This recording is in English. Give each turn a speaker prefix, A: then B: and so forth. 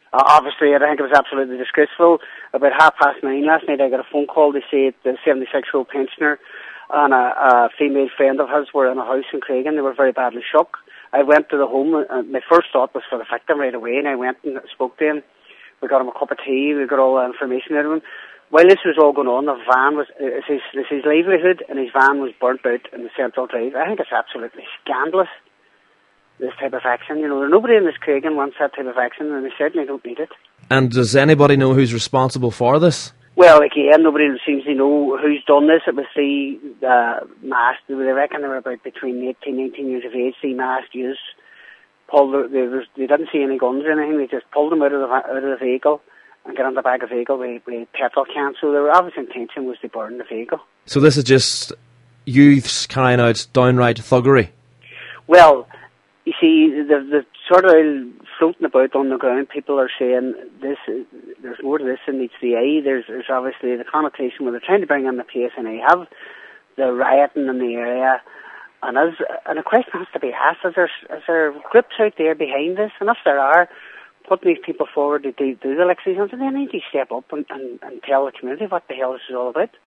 A: Obviously, I think it was absolutely disgraceful. About 9:30 last night, I got a phone call to say the 76-year-old pensioner and a female friend of his were in a house in Craigan. They were very badly shook. I went to the home, and my first thought was for the victim right away, and I went and spoke to him. We got him a cup of tea, we got all the information out of him. While this was all going on, the van was, his livelihood, and his van was burnt out in the Central Drive. I think it's absolutely scandalous, this type of action. You know, nobody in this Craigan wants that type of action, and they certainly don't need it.
B: And does anybody know who's responsible for this?
A: Well, again, nobody seems to know who's done this. It was three masked, they reckon they were about between 18 and 19 years of age, three masked youths. They didn't see any guns or anything, they just pulled them out of the vehicle and got on the back of the vehicle with petrol cans. So their obvious intention was to burn the vehicle.
B: So this is just youths carrying out downright thuggery?
A: Well, you see, the sort of floating about on the ground, people are saying there's more to this than meets the eye. There's obviously the connotation where they're trying to bring in the PSNI, have the rioting in the area, and a question has to be asked, is there groups out there behind this? And if there are, putting these people forward to do the elections, and they need to step up and tell the community what the hell this is all about.